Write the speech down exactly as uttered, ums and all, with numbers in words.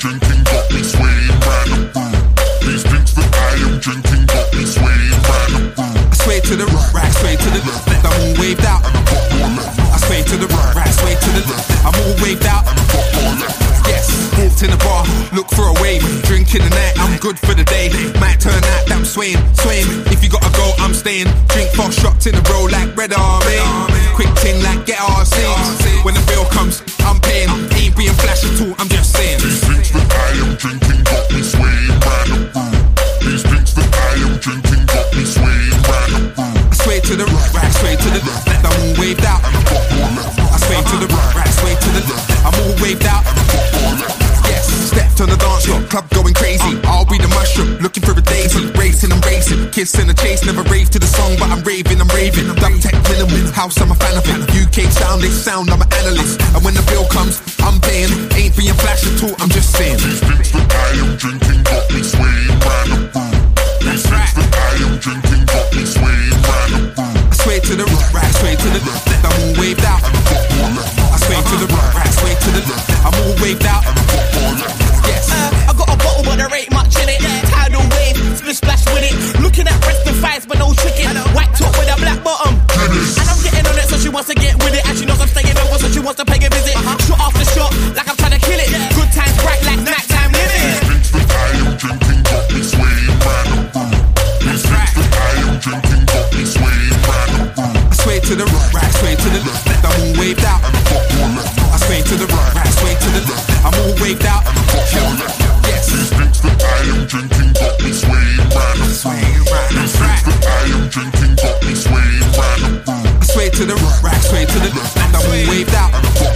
drinking got me swaying round the room. These drinks that I am drinking got me swaying round the room. I sway to the right, sway to the left, I'm all waved out. And I got more left. I sway to the right, sway to the left, I'm all waved out. And I got more left. Yes, walked in the bar, look for a wave. Drinking the night, I'm good for the day. Might turn out that I'm swaying, swaying. If you gotta go, I'm staying. Drink four shots in a row like Red Army. Quick ting like get our scenes. When the bill comes, I'm paying. Ain't being flash at all, I'm just saying. These drinks that I am drinking got me swaying round the room. These drinks that I am drinking got me swaying round the room. I sway to the right, sway to the left, I'm all waved out. And I got more left. I sway to the right, sway to the left, I'm all waved out. And I got more left. Yes, stepped on the dance floor, club going crazy. I'll be the mushroom, looking for a daisy. Racing, I'm racing, kissing the chase. Never rave to the song, but I'm raving, I'm raving. Duck tech, minimal, house, I'm a fan of it. U K sound, they sound, I'm an analyst. And when the bill comes, I'm paying. Ain't being flash at all, I'm just saying. These drinks that I am drinking got me swaying round the room. These drinks that I am drinking got me swaying round the room. I sway to the right, sway to the left, I'm all waved out. And I got more left. I sway to the right, sway to the left, I'm all waved out. And I got more left. Yes. Uh, I got a bottle but there ain't much in it. Tidal wave, split splash with it. Looking at breast and thighs but no tricking. White top with a black bottom. And I'm getting on it so she wants to get with it. And she knows I'm staying over so she wants to pay a visit. Shot after shot like I'm trying to kill it. Good times bright like nighttime living. These drinks that I am drinking got me swaying round the room. These drinks that I am drinking got me swaying round the room. I sway to the right, sway to the left, I'm all waved out. And I got more left. I sway to the right, sway to the left, I'm all waved out. And I got more left. Yes. These drinks that I am drinking got me swaying round the room. These drinks that I am drinking got me swaying round the room. I sway to the right, sway to the left, and I'm all waved out. And I got